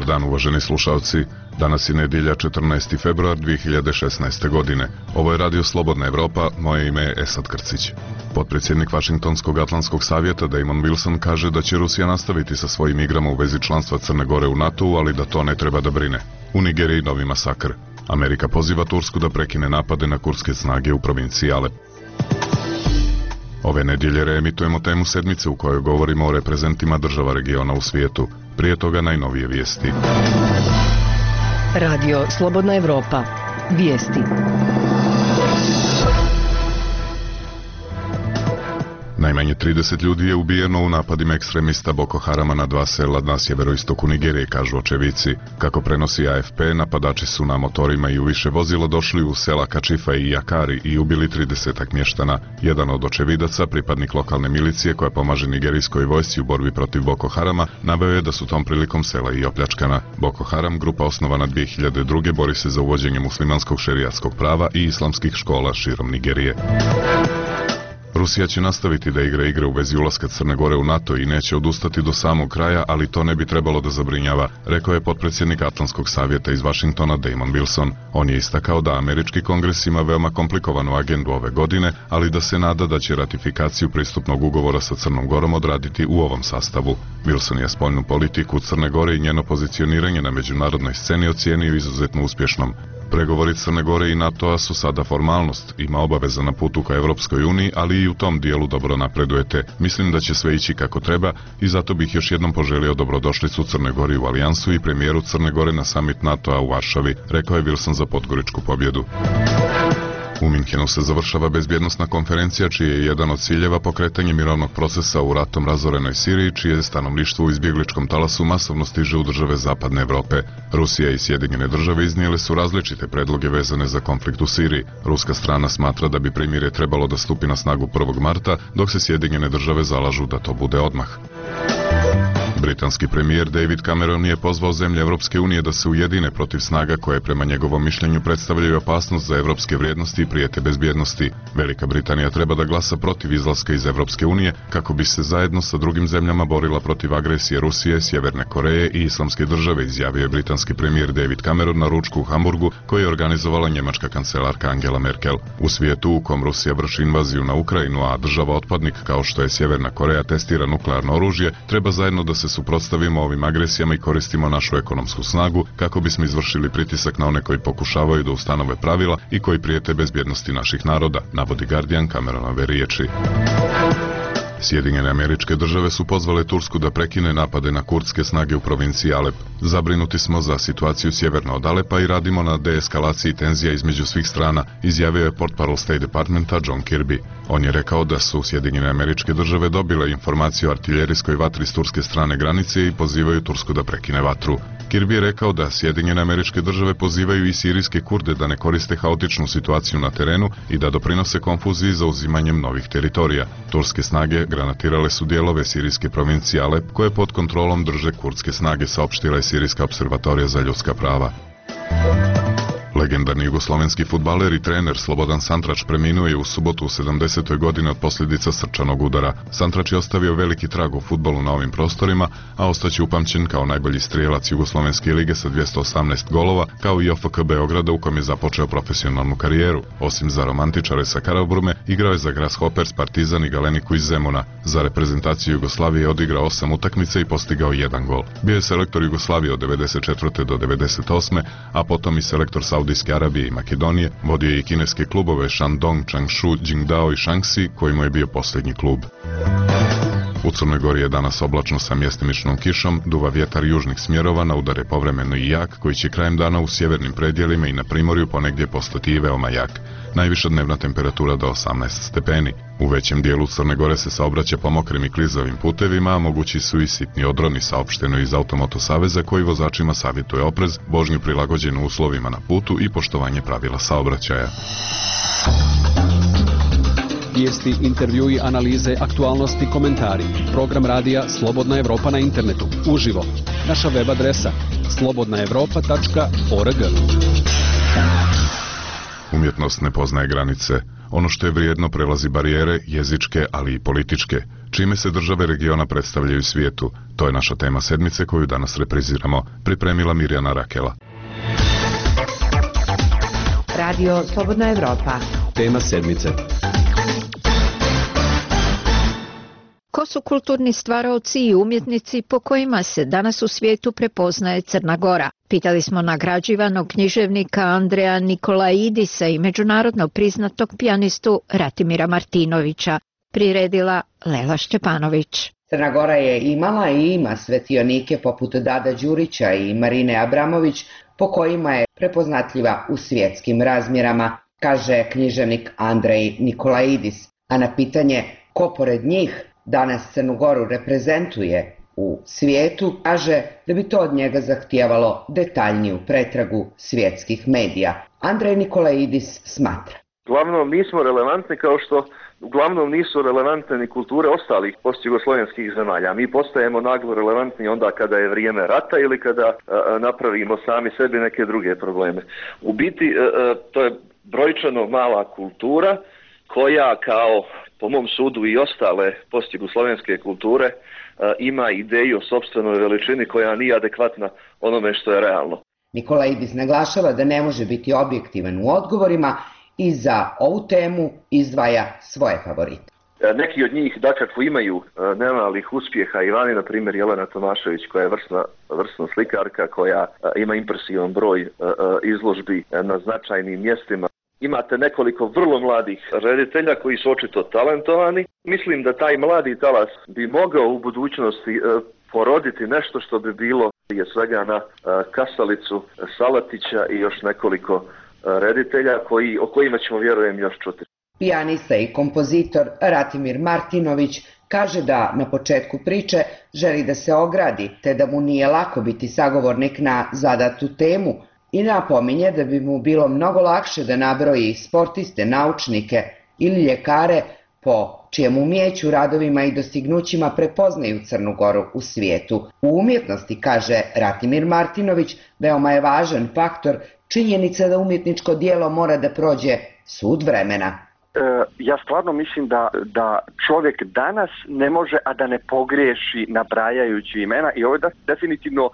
dan, uvaženi slušalci. Danas je nedjelja 14. februar 2016. godine. Ovo je Radio Slobodna Evropa, moje ime je Esad Krcić. Potpredsjednik Vašingtonskog Atlantskog savjeta Damon Wilson kaže da će Rusija nastaviti sa svojim igrama u vezi članstva Crne Gore u NATO-u, ali da to ne treba da brine. U Nigeriji novi masakr. Amerika poziva Tursku da prekine napade na kurdske snage u provinciji Alep. Ove nedjelje reemitujemo temu sedmice u kojoj govorimo o reprezentima država regiona u svijetu. Prije toga najnovije vijesti. Radio Slobodna Evropa. Vijesti. Najmanje 30 ljudi je ubijeno u napadima ekstremista Boko Harama na 2 sela na sjeveroistoku Nigerije, kažu očevici. Kako prenosi AFP, napadači su na motorima i u više vozila došli u sela Kačifa i Jakari i ubili 30 mještana. Jedan od očevidaca, pripadnik lokalne milicije koja pomaže nigerijskoj vojsci u borbi protiv Boko Harama, naveo je da su tom prilikom sela i opljačkana. Boko Haram, grupa osnovana 2002. bori se za uvođenje muslimanskog šerijatskog prava i islamskih škola širom Nigerije. Rusija će nastaviti da igra igre u vezi ulaska Crne Gore u NATO i neće odustati do samog kraja, ali to ne bi trebalo da zabrinjava, rekao je potpredsjednik Atlantskog savjeta iz Vašingtona Damon Wilson. On je istakao da američki kongres ima veoma komplikovanu agendu ove godine, ali da se nada da će ratifikaciju pristupnog ugovora sa Crnom Gorom odraditi u ovom sastavu. Wilson je spoljnu politiku Crne Gore i njeno pozicioniranje na međunarodnoj sceni ocijenio izuzetno uspješnom. Pregovori Crne Gore i NATO-a su sada formalnost, ima obaveza na putu ka Evropskoj uniji, ali i u tom dijelu dobro napredujete. Mislim da će sve ići kako treba i zato bih još jednom poželio dobrodošlicu Crne Gori u alijansu i premijeru Crne Gore na summit NATO-a u Varšavi, rekao je Wilson za podgoričku pobjedu. U Minhenu se završava bezbjednosna konferencija čiji je jedan od ciljeva pokretanje mirovnog procesa u ratom razorenoj Siriji, čije stanovništvo u izbjegličkom talasu masovno stiže u države Zapadne Evrope. Rusija i Sjedinjene države iznijele su različite predloge vezane za konflikt u Siriji. Ruska strana smatra da bi primirje trebalo da stupi na snagu 1. marta, dok se Sjedinjene države zalažu da to bude odmah. Britanski premijer David Cameron je pozvao zemlje Europske unije da se ujedine protiv snaga koje prema njegovom mišljenju predstavljaju opasnost za europske vrijednosti i prijete bezbjednosti. Velika Britanija treba da glasa protiv izlaska iz Europske unije kako bi se zajedno sa drugim zemljama borila protiv agresije Rusije, Sjeverne Koreje i Islamske države, izjavio je britanski premijer David Cameron na ručku u Hamburgu koji je organizovala njemačka kancelarka Angela Merkel. U svijetu u kom Rusija vrši invaziju na Ukrajinu, a država otpadnik kao što je Sjeverna Koreja testira nuklearno oružje, treba zajedno da se suprotstavimo ovim agresijama i koristimo našu ekonomsku snagu kako bismo izvršili pritisak na one koji pokušavaju da ustanove pravila i koji prijete bezbjednosti naših naroda, navodi Guardian Cameronove riječi. Sjedinjene Američke Države su pozvale Tursku da prekine napade na kurdske snage u provinciji Alep. Zabrinuti smo za situaciju sjeverno od Alepa i radimo na deeskalaciji tenzija između svih strana, izjavio je portparol State Departmenta John Kirby. On je rekao da su Sjedinjene Američke Države dobile informaciju o artiljerijskoj vatri s turske strane granice i pozivaju Tursku da prekine vatru. Kirby je rekao da Sjedinjene Američke Države pozivaju i sirijske Kurde da ne koriste haotičnu situaciju na terenu i da doprinose konfuziji za uzimanjem novih teritorija. Turske snage granatirale su dijelove sirijske provincije Alep koje pod kontrolom drže kurdske snage, saopštila je Sirijska observatorija za ljudska prava. Legendarni jugoslovenski fudbaler i trener Slobodan Santrač preminuo je u subotu u 70. godini od posljedica srčanog udara. Santrač je ostavio veliki trag u fudbalu na ovim prostorima, a ostaće upamćen kao najbolji strijelac Jugoslovenske lige sa 218 golova, kao i OFK Beograda u kom je započeo profesionalnu karijeru. Osim za romantičare sa Karaburme, igrao je za Grasshoppers, Partizan i Galeniku iz Zemuna. Za reprezentaciju Jugoslavije je odigrao 8 utakmica i postigao 1 gol. Bio je selektor Jugoslavije od 94. do 98. a potom i selektor Saudijske Arabije i Makedonije, vodio je i kineske klubove Shandong, Changshu, Jingdao i Shaanxi, kojima je bio posljednji klub. U Crnoj Gori je danas oblačno sa mjestimičnom kišom, duva vjetar južnih smjerova, na udare povremeno i jak, koji će krajem dana u sjevernim predjelima i na primorju ponegdje postati i veoma jak. Najviša dnevna temperatura do 18 stepeni. U većem dijelu Crne Gore se saobraća po mokrim i klizavim putevima, a mogući su i sitni odroni, saopšteno iz Automoto saveza koji vozačima savjetuje oprez, vožnju prilagođenu uslovima na putu i poštovanje pravila saobraćaja. Vijesti, intervjui, analize, aktualnosti, komentari. Program radija Slobodna Evropa na internetu. Uživo. Naša web adresa slobodnaevropa.org. Umjetnost ne poznaje granice. Ono što je vrijedno prelazi barijere, jezičke, ali i političke, čime se države regiona predstavljaju svijetu. To je naša tema sedmice koju danas repriziramo, pripremila Mirjana Rakela. Radio Slobodna Evropa. Tema sedmice. Ko su kulturni stvaraoci i umjetnici po kojima se danas u svijetu prepoznaje Crna Gora? Pitali smo nagrađivanog književnika Andreja Nikolaidisa i međunarodno priznatog pijanistu Ratimira Martinovića. Priredila Lela Šćepanović. Crna Gora je imala i ima svetionike poput Dada Đurića i Marine Abramović, po kojima je prepoznatljiva u svjetskim razmjerama, kaže književnik Andrej Nikolaidis. A na pitanje ko pored njih danas Crnu Goru reprezentuje u svijetu, kaže da bi to od njega zahtijevalo detaljniju pretragu svjetskih medija. Andrej Nikolaidis smatra. Uglavnom nismo relevantni kao što uglavnom nisu relevantne ni kulture ostalih postjugoslovenskih zemalja. Mi postajemo naglo relevantni onda kada je vrijeme rata ili kada napravimo sami sebi neke druge probleme. U biti to je brojčano mala kultura koja kao po mom sudu i ostale postjugoslovenske kulture ima ideju o sopstvenoj veličini koja nije adekvatna onome što je realno. Nikolaidis naglašava da ne može biti objektivan u odgovorima i za ovu temu izdvaja svoje favorite. Neki od njih dakako imaju nemalih uspjeha. Ivani, na primjer, Jelena Tomašević, koja je vrsna slikarka, koja ima impresivan broj izložbi na značajnim mjestima. Imate nekoliko vrlo mladih reditelja koji su očito talentovani. Mislim da taj mladi talas bi mogao u budućnosti poroditi nešto što bi bilo prije svega na Kasalicu, Salatića i još nekoliko reditelja o kojima ćemo, vjerujem, još čuti. Pijanista i kompozitor Ratimir Martinović kaže da na početku priče želi da se ogradi, te da mu nije lako biti sagovornik na zadatu temu i napominje da bi mu bilo mnogo lakše da nabroji sportiste, naučnike ili ljekare po čijem umijeću, radovima i dostignućima prepoznaju Crnu Goru u svijetu. U umjetnosti, kaže Ratimir Martinović, veoma je važan faktor činjenica da umjetničko djelo mora da prođe sud vremena. Ja stvarno mislim da čovjek danas ne može, a da ne pogriješi nabrajajući imena, i ovo je definitivno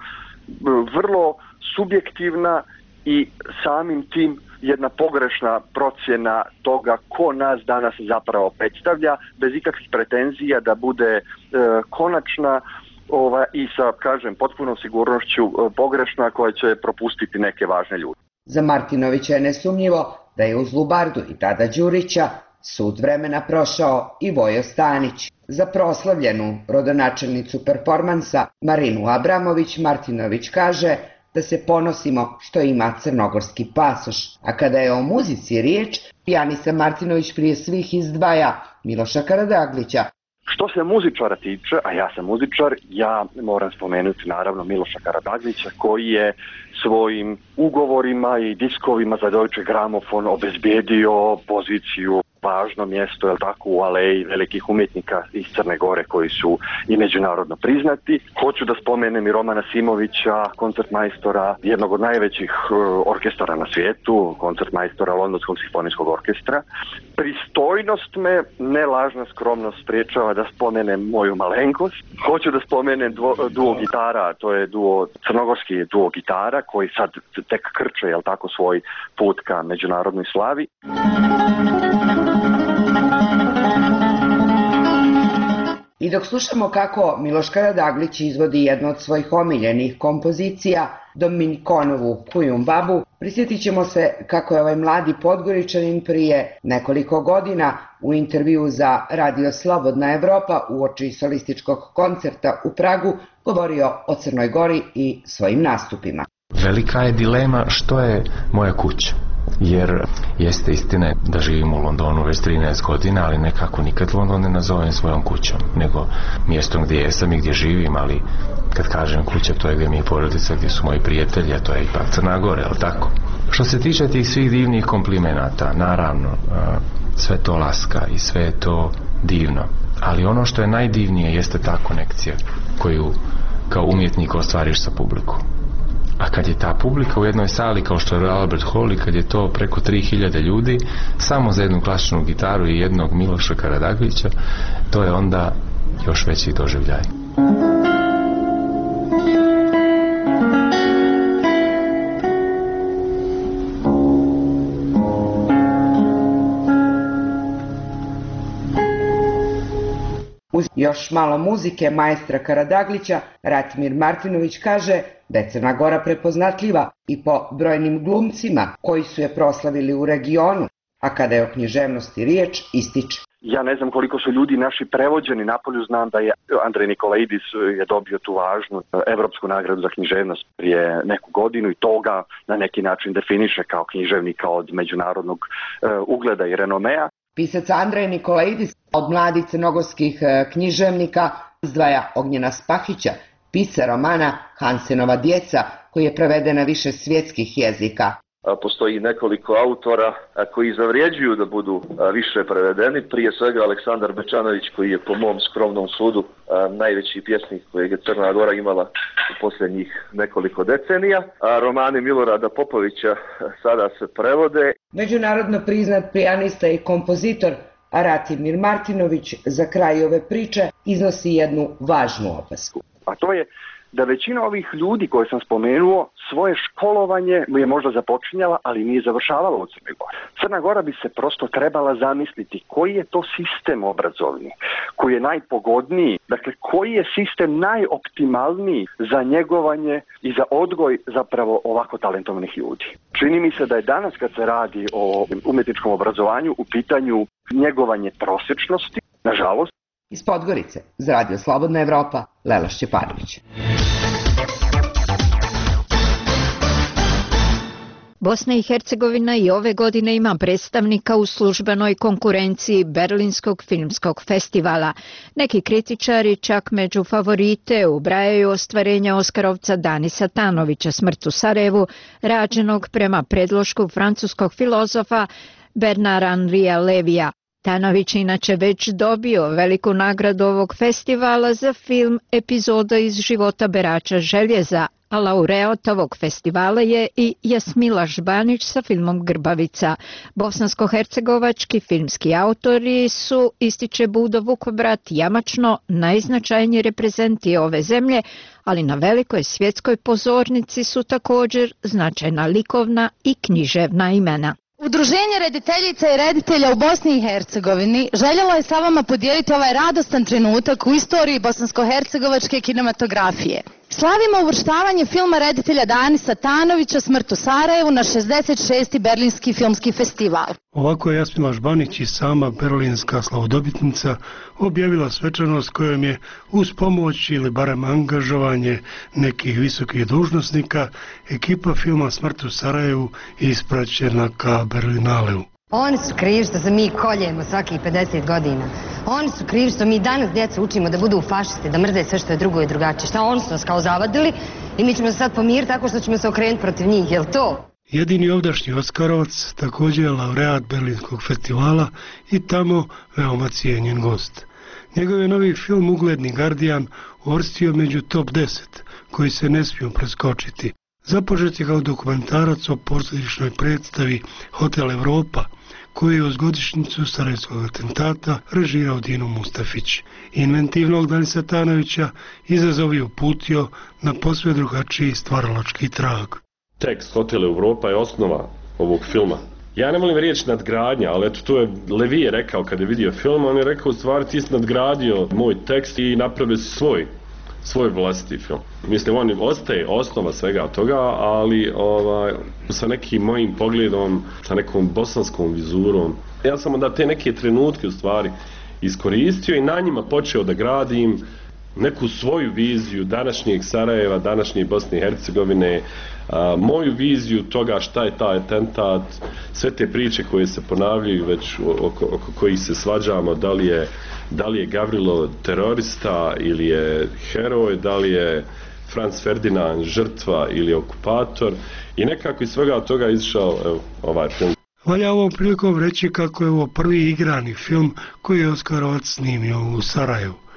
vrlo subjektivna i samim tim jedna pogrešna procjena toga ko nas danas zapravo predstavlja, bez ikakvih pretenzija da bude konačna i sa, kažem, potpunom sigurnošću pogrešna koja će propustiti neke važne ljude. Za Martinovića je nesumnjivo da je uz Lubardu i Dada Đurića sud vremena prošao i Vojo Stanić. Za proslavljenu rodonačelnicu performansa Marinu Abramović Martinović kaže da se ponosimo što ima crnogorski pasoš. A kada je o muzici riječ, pijanista Martinović prije svih izdvaja Miloša Karadaglića. Što se muzičara tiče, a ja sam muzičar, ja moram spomenuti naravno Miloša Karadaglića koji je svojim ugovorima i diskovima za Deutsche Grammophon obezbijedio poziciju, važno mjesto, jel tako, u aleji velikih umjetnika iz Crne Gore koji su i međunarodno priznati. Hoću da spomenem i Romana Simovića, koncertmajstora jednog od najvećih orkestara na svijetu, koncertmajstora Londonskog simfonijskog orkestra. Pristojnost me, ne lažna skromnost, spriječava da spomenem moju malenkost. Hoću da spomenem duo gitara, to je crnogorski duo gitara koji sad tek krče, jel tako, svoj put ka međunarodnoj slavi. I dok slušamo kako Miloš Karadaglić izvodi jednu od svojih omiljenih kompozicija, Dominikonovu Kujum babu, prisjetit ćemo se kako je ovaj mladi Podgoričanin prije nekoliko godina u intervju za Radio Slobodna Evropa uoči solističkog koncerta u Pragu govorio o Crnoj Gori i svojim nastupima. Velika je dilema što je moja kuća. Jer jeste istina da živim u Londonu već 13 godina, ali nekako nikad London ne nazovem svojom kućom, nego mjestom gdje jesam i gdje živim, ali kad kažem kuća, to je gdje mi je porodica, gdje su moji prijatelji, a to je ipak Crna Gora, jel tako? Što se tiče tih svih divnih komplimenata, naravno, sve to laska i sve je to divno, ali ono što je najdivnije jeste ta konekcija koju kao umjetnik ostvariš sa publikom. A kad je ta publika u jednoj sali kao što je Albert Hall i kad je to preko 3000 ljudi samo za jednu klasičnu gitaru i jednog Miloša Karađagića, to je onda još veći doživljaj. Uz još malo muzike maestra Karađagića, Ratimir Martinović kaže da je Crna Gora prepoznatljiva i po brojnim glumcima koji su je proslavili u regionu, a kada je o književnosti riječ, ističe. Ja ne znam koliko su ljudi naši prevođeni napolju, znam da je Andrej Nikolaidis je dobio tu važnu evropsku nagradu za književnost prije neku godinu i toga na neki način definiše kao književnika od međunarodnog ugleda i renomea. Pisac Andrej Nikolaidis od mladih crnogorskih književnika izdvaja Ognjena Spahića, pisca romana Hansenova djeca, koji je preveden na više svjetskih jezika. Postoji nekoliko autora koji zavrijeđuju da budu više prevedeni. Prije svega Aleksandar Bečanović, koji je po mom skromnom sudu najveći pjesnik kojeg je Crna Gora imala u posljednjih nekoliko decenija. Romani Milorada Popovića sada se prevode. Međunarodno priznat pijanista i kompozitor Ratimir Martinović za kraj ove priče iznosi jednu važnu opasku. A to je da većina ovih ljudi koje sam spomenuo svoje školovanje je možda započinjala, ali nije završavala u Crnoj Gori. Crna Gora bi se prosto trebala zamisliti koji je to sistem obrazovni, koji je najpogodniji, dakle koji je sistem najoptimalniji za njegovanje i za odgoj zapravo ovako talentovanih ljudi. Čini mi se da je danas kad se radi o umjetničkom obrazovanju u pitanju njegovanje prosječnosti, nažalost. Iz Podgorice, za Radio Slobodna Evropa, Lela Šćepanović. Bosna i Hercegovina i ove godine ima predstavnika u službenoj konkurenciji Berlinskog filmskog festivala. Neki kritičari čak među favorite ubrajaju ostvarenje Oskarovca Danisa Tanovića, Smrt u Sarajevu, rađenog prema predlošku francuskog filozofa Bernara Henrija Levija. Tanović je inače već dobio veliku nagradu ovog festivala za film Epizoda iz života berača željeza, a laureat ovog festivala je i Jasmila Žbanić sa filmom Grbavica. Bosansko-hercegovački filmski autori su, ističe Budo Vukobrat, jamačno najznačajniji reprezenti ove zemlje, ali na velikoj svjetskoj pozornici su također značajna likovna i književna imena. Udruženje rediteljica i reditelja u Bosni i Hercegovini željelo je sa vama podijeliti ovaj radostan trenutak u istoriji bosansko-hercegovačke kinematografije. Slavimo uvrštavanje filma reditelja Danisa Tanovića Smrt u Sarajevu na 66. Berlinski filmski festival. Ovako je Jasmila Žbanić i sama berlinska slavodobitnica objavila svečanost kojom je uz pomoć ili barem angažovanje nekih visokih dužnosnika ekipa filma Smrt u Sarajevu ispraćena ka Berlinaleu. Oni su krivi što se mi koljemo svakih 50 godina. Oni su krivi što mi danas djecu učimo da budu fašisti, da mrze sve što je drugo i drugačije. Šta oni su nas kao zavadili i mi ćemo se sad pomiriti tako što ćemo se okrenuti protiv njih, je li to? Jedini ovdašnji Oskarovac također je laureat Berlinskog festivala i tamo veoma cijenjen gost. Njegov je novi film Ugledni Gardijan uvrstio među top 10, koji se ne smiju preskočiti. Započet je kao dokumentarac o posljedičnoj predstavi Hotel Evropa, koji je uz godišnjicu sarajevskog atentata režirao Dino Mustafić. Inventivnog Danisa Tanovića izazov je uputio na posve drugačiji stvaralački trag. Tekst Hotel Evropa je osnova ovog filma. Ja ne volim riječ nadgradnja, ali eto to je Levije rekao kada je vidio film, on je rekao u stvari ti si nadgradio moj tekst i napravio si svoj vlastiti film. Mislim, on ostaje osnova svega toga, ali sa nekim mojim pogledom, sa nekom bosanskom vizurom. Ja sam onda te neke trenutke u stvari iskoristio i na njima počeo da gradim neku svoju viziju današnjeg Sarajeva, današnje Bosne i Hercegovine, moju viziju toga šta je taj atentat, sve te priče koje se ponavljaju već oko kojih se svađamo, da li je Gavrilo terorista ili je heroj, da li je Franz Ferdinand žrtva ili okupator i nekako iz svega toga izašao ovaj film. Valja ovom prilikom reći kako je ovo prvi igrani film koji je Oskarovac snimio u Sarajevu.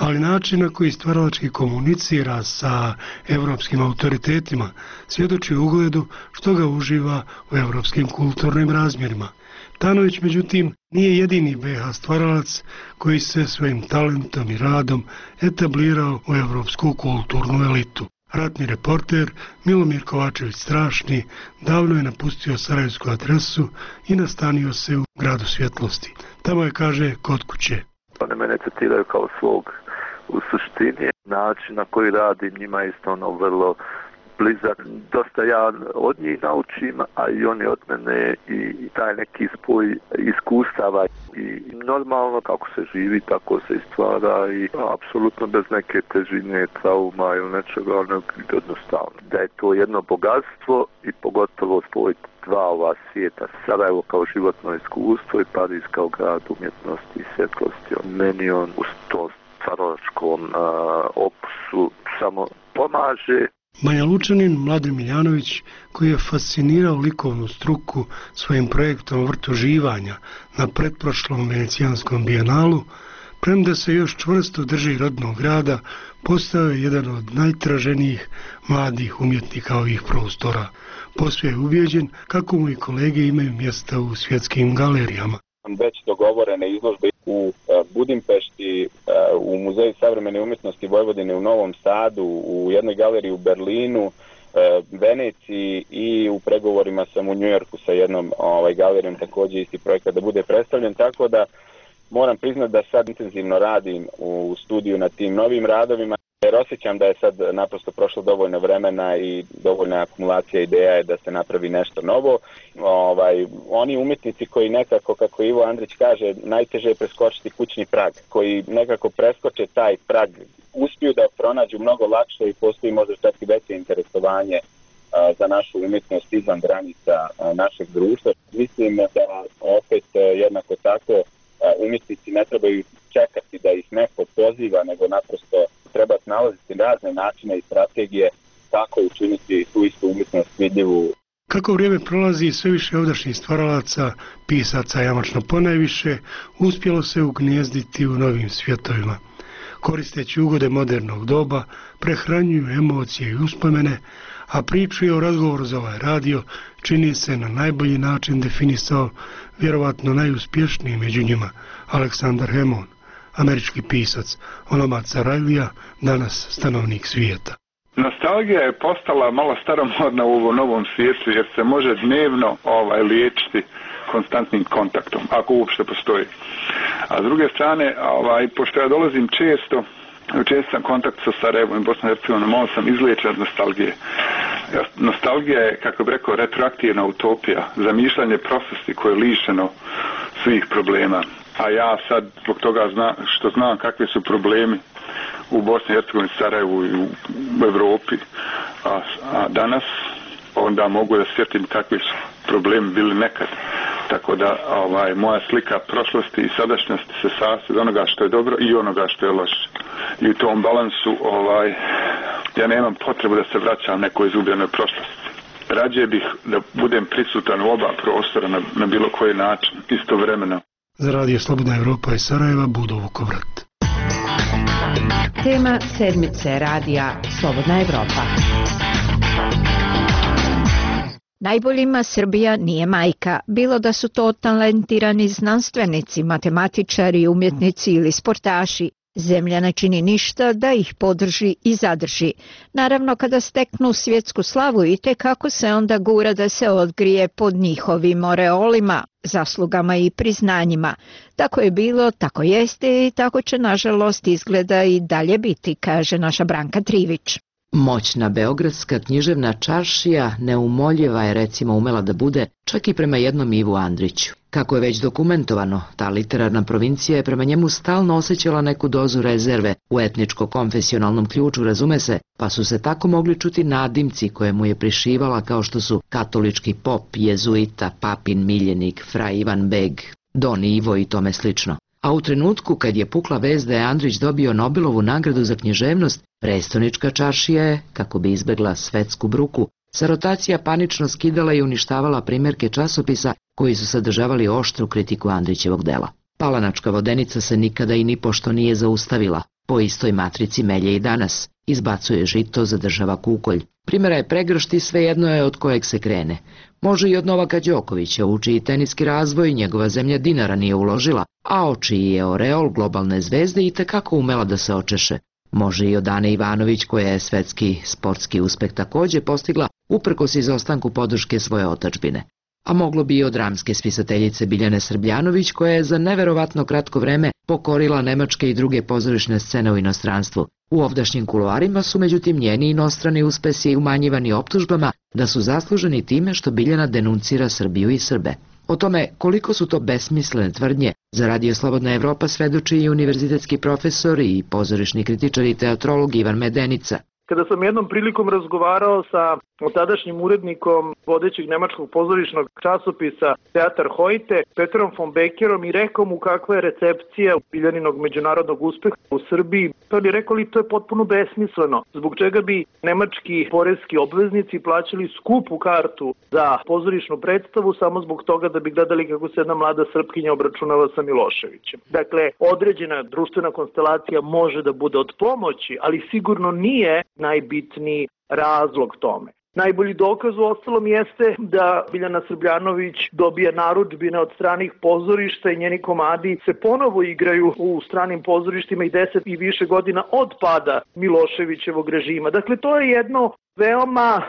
ali način na koji stvaralački komunicira sa evropskim autoritetima svjedoči o ugledu što ga uživa u evropskim kulturnim razmjerima. Tanović, međutim, nije jedini BH stvaralac koji se svojim talentom i radom etablirao u evropsku kulturnu elitu. Ratni reporter Milomir Kovačević Strašni davno je napustio sarajevsku adresu i nastanio se u gradu svjetlosti. Tamo je, kaže, kod kuće. Oni mene citiraju kao svog u suštini. Način na koji radim njima je isto vrlo blizak. Dosta ja od njih naučim, a i oni od mene, i taj neki spoj iskustava. I normalno kako se živi, tako se i stvara, i apsolutno bez neke težine, trauma ili nečega, jednostavno. Da je to jedno bogatstvo i pogotovo spoj dva ova svijeta, Sarajevo kao životno iskustvo i Pariz kao grad umjetnosti i svjetlosti. Meni on u tom stvaralačkom opusu samo pomaže. Banja Lučanin Mladen Miljanović, koji je fascinirao likovnu struku svojim projektom Vrtu živanja na pretprošlom Venecijanskom bijenalu, premda se još čvrsto drži rodnog grada, postao je jedan od najtraženijih mladih umjetnika ovih prostora. Posve je ubijeđen kako mu i kolege imaju mjesta u svjetskim galerijama. Već dogovorene izložbe u Budimpešti, u Muzeju savremene umjetnosti Vojvodine u Novom Sadu, u jednoj galeriji u Berlinu, Veneciji, i u pregovorima sam u Njujorku sa jednom galerijom također isti projekat da bude predstavljen, tako da moram priznati da sad intenzivno radim u studiju na tim novim radovima, jer osjećam da je sad naprosto prošlo dovoljno vremena i dovoljna akumulacija ideja je da se napravi nešto novo. Oni umjetnici koji nekako, kako Ivo Andrić kaže, najteže je preskočiti kućni prag, koji nekako preskoče taj prag, uspiju da pronađu mnogo lakše i postoji možda čak i veće interesovanje za našu umjetnost izvan granica našeg društva. Mislim da opet jednako tako umjetnici ne trebaju čekati da ih neko poziva, nego naprosto treba nalaziti razne načine i strategije kako učiniti tu istu umjetnost vidljivu. Kako vrijeme prolazi, sve više ovdašnjih stvaralaca, pisaca jamačno ponajviše, uspjelo se ugnijezditi u novim svjetovima. Koristeći ugode modernog doba, prehranjuju emocije i uspomene, a priču je o razgovoru za ovaj radio čini se na najbolji način definisao vjerovatno najuspješniji među njima Aleksandar Hemon, američki pisac, onomad Sarajlija, danas stanovnik svijeta. Nostalgija je postala malo staromodna u ovom novom svijetu jer se može dnevno liječiti konstantnim kontaktom, ako uopšte postoji. A s druge strane, pošto ja dolazim često sam kontakt sa Sarajevom i Bosnom i Hercegovinom, malo sam izliječen od nostalgije. Nostalgija je, kako bi rekao, retroaktivna utopija, zamišljanje prošlosti koje je lišeno svih problema. A ja sad, zbog toga što znam kakvi su problemi u Bosni i Hercegovini, Sarajevu i u Evropi, a danas, onda mogu da sjetim kakvi su problemi bili nekad. Tako da moja slika prošlosti i sadašnjosti se sastoji od onoga što je dobro i onoga što je loše. I u tom balansu ja nemam potrebu da se vraćam nekoj izgubljenoj prošlosti. Rađe bih da budem prisutan u oba prostora na bilo koji način, istovremeno. Za Radio Slobodna Evropa iz Sarajeva, Budo Vukovrat. Tema sedmice radija Slobodna Evropa. Najboljima Srbija nije majka, bilo da su to talentirani znanstvenici, matematičari, umjetnici ili sportaši. Zemlja ne čini ništa da ih podrži i zadrži. Naravno, kada steknu svjetsku slavu i kako se onda gura da se odgrije pod njihovim oreolima, zaslugama i priznanjima. Tako je bilo, tako jeste i tako će nažalost izgleda i dalje biti, kaže naša Branka Trivić. Moćna beogradska književna čaršija neumoljiva je recimo umela da bude čak i prema jednom Ivu Andriću. Kako je već dokumentovano, ta literarna provincija je prema njemu stalno osjećala neku dozu rezerve u etničko-konfesionalnom ključu, razume se, pa su se tako mogli čuti nadimci koje mu je prišivala kao što su katolički pop, jezuita, papin miljenik, fra Ivan Beg, Don Ivo i tome slično. A u trenutku kad je pukla vest da je Andrić dobio Nobelovu nagradu za književnost, prestonička čaršija je, kako bi izbegla svetsku bruku, sa rotacija panično skidala i uništavala primjerke časopisa koji su sadržavali oštru kritiku Andrićevog dela. Palanačka vodenica se nikada i nipošto nije zaustavila. Po istoj matrici melje i danas, izbacuje žito, zadržava kukolj. Primjera je pregršt i svejedno je od kojeg se krene. Može i od Novaka Đokovića, u čiji teniski razvoj njegova zemlja dinara nije uložila, a o čiji je oreol globalne zvezde i tekako umela da se očeše. Može i od Ane Ivanović, koja je svetski sportski uspeh takođe postigla uprkos izostanku podrške svoje otadžbine. A moglo bi i od dramske spisateljice Biljane Srbljanović, koja je za neverovatno kratko vreme pokorila nemačke i druge pozorišne scene u inostranstvu. U ovdašnjim kuloarima su međutim njeni inostrani uspesi umanjivani optužbama da su zasluženi time što Biljana denuncira Srbiju i Srbe. O tome koliko su to besmislene tvrdnje za Radio Slobodna Evropa svedoči i univerzitetski profesor i pozorišni kritičar i teatrolog Ivan Medenica. Kada sam jednom prilikom razgovarao sa tadašnjim urednikom vodećeg nemačkog pozorišnog časopisa Teatar Heute, Petrom von Beckerom, i rekao mu kakva je recepcija Biljaninog međunarodnog uspeha u Srbiji, pa bi rekao li to je potpuno besmisleno. Zbog čega bi nemački poreski obveznici plaćali skupu kartu za pozorišnu predstavu samo zbog toga da bi gledali kako se jedna mlada Srpkinja obračunava sa Miloševićem. Dakle, određena društvena konstelacija može da bude od pomoći, ali sigurno nije najbitniji razlog tome. Najbolji dokaz u ostalom jeste da Biljana Srbljanović dobija narudžbine od stranih pozorišta i njeni komadi se ponovo igraju u stranim pozorištima i 10 i više godina od pada Miloševićevog režima. Dakle, to je jedno veoma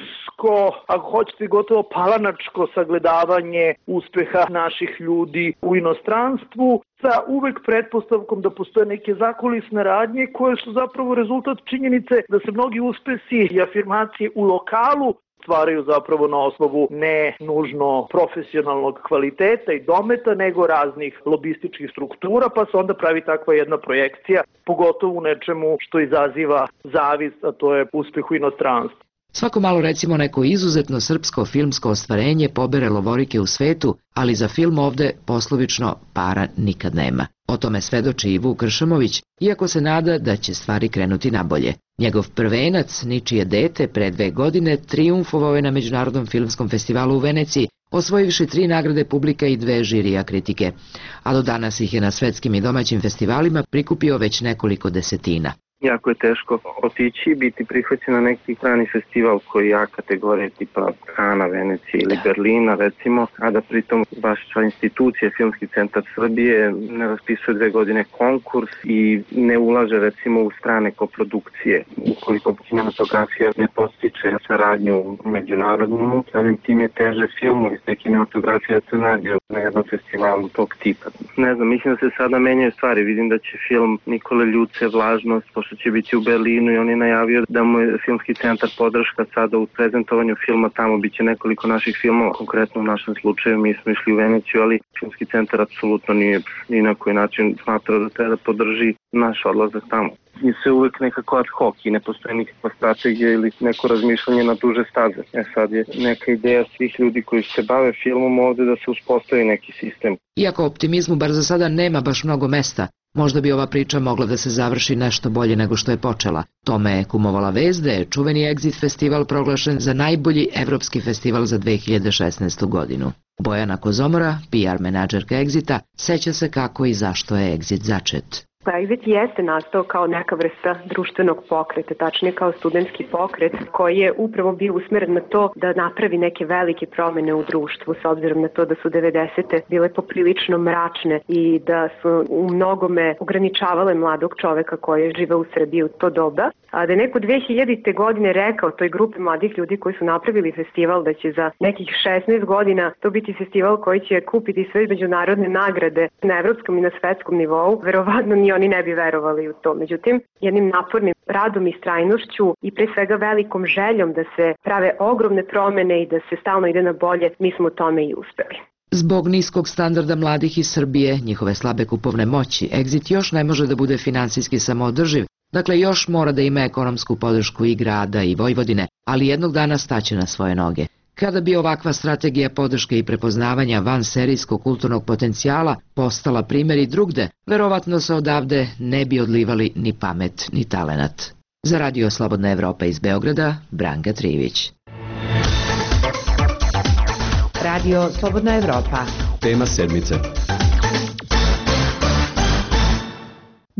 usko, ako hoćete gotovo palanačko sagledavanje uspeha naših ljudi u inostranstvu, sa uvek pretpostavkom da postoje neke zakulisne radnje koje su zapravo rezultat činjenice da se mnogi uspesi i afirmacije u lokalu stvaraju zapravo na osnovu ne nužno profesionalnog kvaliteta i dometa, nego raznih lobističkih struktura, pa se onda pravi takva jedna projekcija, pogotovo u nečemu što izaziva zavist, a to je uspeh u inostranstvu. Svako malo recimo neko izuzetno srpsko filmsko ostvarenje pobere lovorike u svetu, ali za film ovde poslovično para nikad nema. O tome svedoči i Vuk Kršamović, iako se nada da će stvari krenuti nabolje. Njegov prvenac, Ničije dete, pre 2 godine trijumfovao je na Međunarodnom filmskom festivalu u Veneciji, osvojivši 3 nagrade publika i 2 žirija kritike, a do danas ih je na svetskim i domaćim festivalima prikupio već nekoliko desetina. Jako je teško otići i biti prihvaćen na neki strani festival koji je A kategorije tipa Kana, Venecije ili Berlina recimo, a da pritom baš institucija Filmski centar Srbije ne raspisuje 2 godine konkurs i ne ulaže recimo u strane koprodukcije. Ukoliko kinematografija ne postiče saradnju međunarodnu, samim tim je teže filmu iz te kinematografije da se nađe na jednom festivalu tog tipa. Ne znam, mislim da se sada menjaju stvari. Vidim da će film Nikole Ljuce Vlažnost, pošto će biti u Berlinu i on je najavio da mu je Filmski centar podrška sada u prezentovanju filma, tamo biće nekoliko naših filmova, konkretno u našem slučaju mi smo išli u Veneciju, ali Filmski centar apsolutno nije ni na koji način smatrao da treba da podrži naš odlazak tamo. I sve uvek nekako ad hoc i ne postoji nikakva strategija ili neko razmišljanje na duže staze. Sad je neka ideja svih ljudi koji se bave filmom ovde da se uspostavi neki sistem. Iako optimizmu bar za sada nema baš mnogo mesta, možda bi ova priča mogla da se završi nešto bolje nego što je počela. Tome je kumovala vest da je čuveni Exit festival proglašen za najbolji evropski festival za 2016. godinu. Bojana Kozomora, PR menadžerka Exita, seća se kako i zašto je Exit začet. Pa Exit jeste nastao kao neka vrsta društvenog pokreta, tačnije kao studentski pokret koji je upravo bio usmeren na to da napravi neke velike promene u društvu s obzirom na to da su 90. bile poprilično mračne i da su u mnogome ograničavale mladog čoveka koji je živeo u Srbiji u to doba. A da je neko 2000. godine rekao toj grupi mladih ljudi koji su napravili festival da će za nekih 16 godina to biti festival koji će kupiti sve međunarodne nagrade na evropskom i na svetskom nivou, verovatno ni oni ne bi verovali u to. Međutim, jednim napornim radom i strajnošću i pre svega velikom željom da se prave ogromne promene i da se stalno ide na bolje, mi smo tome i uspeli. Zbog niskog standarda mladih iz Srbije, njihove slabe kupovne moći, Exit još ne može da bude finansijski samoodrživ, dakle još mora da ima ekonomsku podršku i grada i Vojvodine, ali jednog dana staće na svoje noge. Kada bi ovakva strategija podrške i prepoznavanja vanserijskog kulturnog potencijala postala primjer i drugde, verovatno se odavde ne bi odlivali ni pamet ni talenat. Za Radio Slobodna Evropa iz Beograda, Branka Trivić. Radio Slobodna Evropa. Tema sedmice.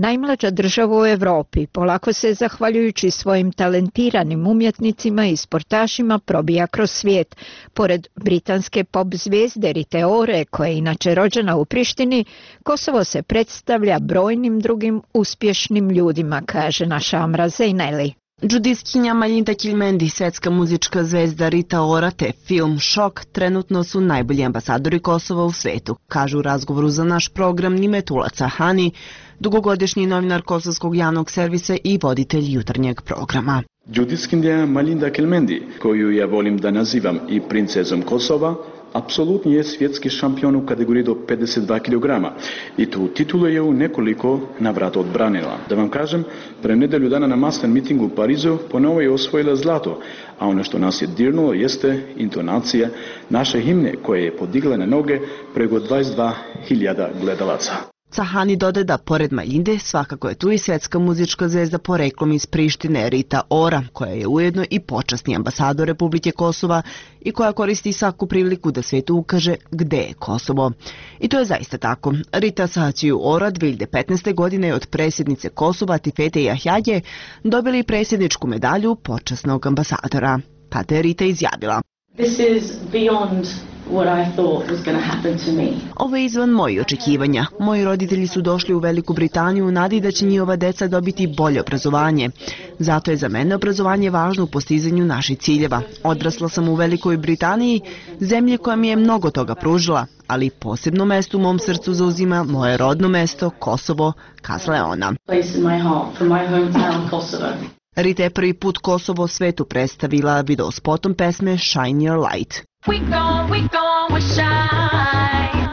najmlađa država u Europi, polako se, zahvaljujući svojim talentiranim umjetnicima i sportašima, probija kroz svijet. Pored britanske pop zvijezde Rite Ore, koja je inače rođena u Prištini, Kosovo se predstavlja brojnim drugim uspješnim ljudima, kaže naša Amra Zejneli. Džudiskinja Malinda Kilmendi, svetska muzička zvezda Rita Ora te film Šok trenutno su najbolji ambasadori Kosova u svetu, kažu u razgovoru za naš program Nimetula Cahani, dugogodišnji novinar kosovskog javnog servisa i voditelj jutarnjeg programa. Džudiskinja Malinda Kilmendi, koju ja volim da nazivam i princezom Kosova, apsolutni je svjetski šampion u kategoriji do 52 kg i tu titulu je u nekoliko navrata odbranila. Da vam kažem, pre nedelju dana na maslen mitingu u Parizu ponovo je osvojila zlato, a ono što nas je dirnulo jeste intonacija naše himne koje je podigla na noge preko 22.000 gledalaca. Cahani dodaje da pored Malinde svakako je tu i svetska muzička zvezda poreklom iz Prištine Rita Ora, koja je ujedno i počasni ambasador Republike Kosova i koja koristi svaku priliku da svetu ukaže gde je Kosovo. I to je zaista tako. Rita Sahaciju Ora 2015. godine je od predsjednice Kosova Tifete Jahjaje dobili predsjedničku medalju počasnog ambasadora. Tada je Rita izjavila: This is beyond what I thought was going to happen to me. Ovo je izvan mojih očekivanja. Moji roditelji su došli u Veliku Britaniju u nadi da će njihova deca dobiti bolje obrazovanje. Zato je za mene obrazovanje važno u postizanju naših ciljeva. Odrasla sam u Velikoj Britaniji, zemlji koja mi je mnogo toga pružila, ali posebno mesto u mom srcu zauzima moje rodno mesto, Kosovo, kazala ona. Place in my heart for my hometown Kosovo. Rita je prvi put Kosovo svetu predstavila video spotom pesme Shine Your Light. We go, we shine.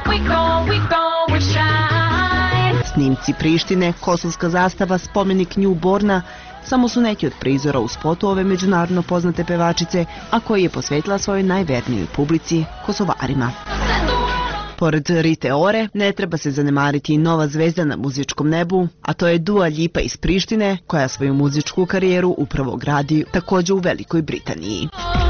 We shine. Snimci Prištine, kosovska zastava, spomenik Newborna samo su neki od prizora u spotu ove međunarodno poznate pevačice, a koji je posvetila svojoj najvernijoj publici, Kosovarima. Pored Rite Ore, ne treba se zanemariti i nova zvezda na muzičkom nebu, a to je Dua Lipa iz Prištine, koja svoju muzičku karijeru upravo gradi također u Velikoj Britaniji.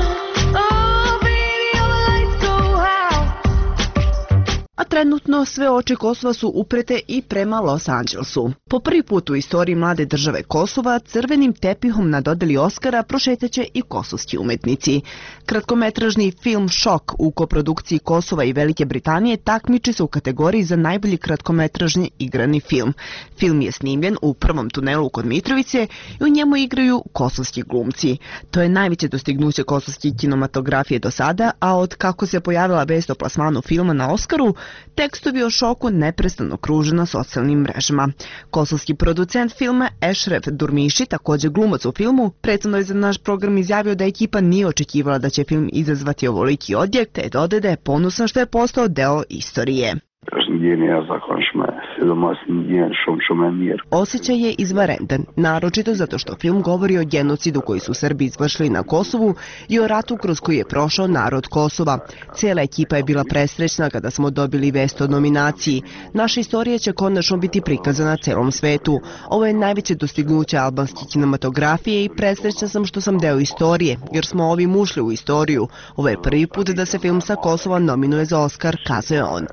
A trenutno sve oči Kosova su uprete i prema Los Angelesu. Po prvi put u istoriji mlade države Kosova crvenim tepihom na dodeli Oscara prošetaće i kosovski umetnici. Kratkometražni film Šok u koprodukciji Kosova i Velike Britanije takmiči se u kategoriji za najbolji kratkometražni igrani film. Film je snimljen u prvom tunelu kod Mitrovice i u njemu igraju kosovski glumci. To je najveće dostignuće kosovske kinematografije do sada, a od kako se pojavila vest o plasmanu filma na Oskaru, tekstovi o Šoku neprestano kruže na socijalnim mrežama. Kosovski producent filma Ešref Durmiši, također glumac u filmu, prethodno je za naš program izjavio da ekipa nije očekivala da će film izazvati ovoliki odjek, te dodaje da je ponosan što je postao deo istorije. Osjećaj je izvanredan, naročito zato što film govori o genocidu koji su Srbi izvršili na Kosovu i o ratu kroz koji je prošao narod Kosova. Cijela ekipa je bila presrećna kada smo dobili vest o nominaciji. Naša istorija će konačno biti prikazana celom svetu. Ovo je najveće dostignuće albanske kinematografije i presrećna sam što sam deo istorije, jer smo ovim ušli u istoriju. Ovo je prvi put da se film sa Kosova nominuje za Oskar, kazuje on.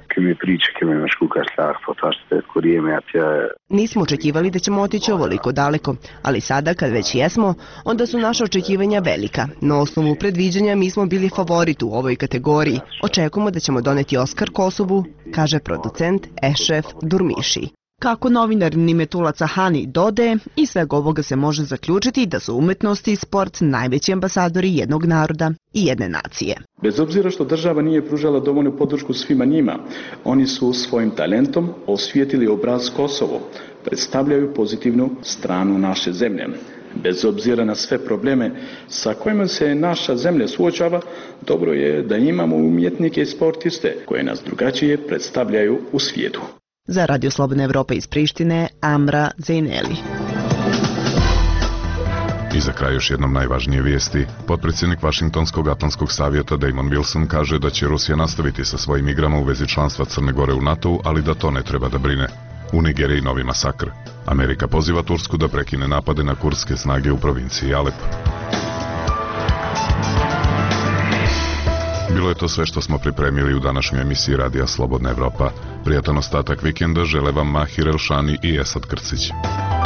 Nismo očekivali da ćemo otići ovoliko daleko, ali sada kad već jesmo, onda su naša očekivanja velika. Na osnovu predviđanja mi smo bili favorit u ovoj kategoriji. Očekujemo da ćemo doneti Oskar Kosovu, kaže producent Ešref Durmiši. Kako novinar Nimetula Cahani dodaje, iz svega ovoga se može zaključiti da su umetnost i sport najveći ambasadori jednog naroda i jedne nacije. Bez obzira što država nije pružala dovoljnu podršku svima njima, oni su svojim talentom osvijetili obraz Kosovo, predstavljaju pozitivnu stranu naše zemlje. Bez obzira na sve probleme sa kojima se naša zemlja suočava, dobro je da imamo umjetnike i sportiste koje nas drugačije predstavljaju u svijetu. Za Radio Slobodna Evropa iz Prištine, Amra Zejneli. I za kraj još jednom najvažnije vijesti. Potpredsjednik Vašingtonskog atlantskog savjeta Damon Wilson kaže da će Rusija nastaviti sa svojim igrama u vezi članstva Crne Gore u NATO-u, ali da to ne treba da brine. U Nigeriji novi masakr. Amerika poziva Tursku da prekine napade na kurdske snage u provinciji Alep. Bilo je to sve što smo pripremili u današnjoj emisiji Radija Slobodna Evropa. Prijatan ostatak vikenda žele vam Mahir Elšani i Esad Krcić.